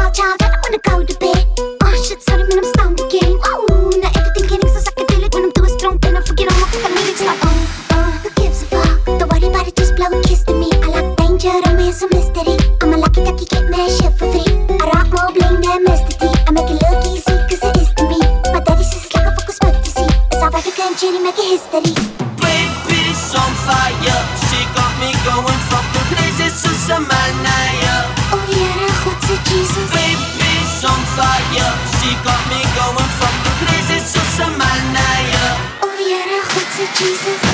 all child, I don't wanna go to bed. Oh shit, sorry man, I'm stoned again. Oh, now everything getting so psychedelic. When I'm through it's drunk, then I forget all my fucking lyrics. Like who gives a fuck? Don't worry about it, just blow a kiss to me. I like danger, romance, and mystery. I'm a lucky ducky, get mad shit for free. I rock more bling than Mr. T. I make it look easy, cause it is to me. My daddy says it's like a focus fantasy. South African Jenny making history. Baby's on fire, she got me going fucking crazy. Susamanaya. Oh yeah, that godse Jesus. Baby's on fire, she got me going fucking crazy. Susamanaya. Oh yeah, that godse Jesus.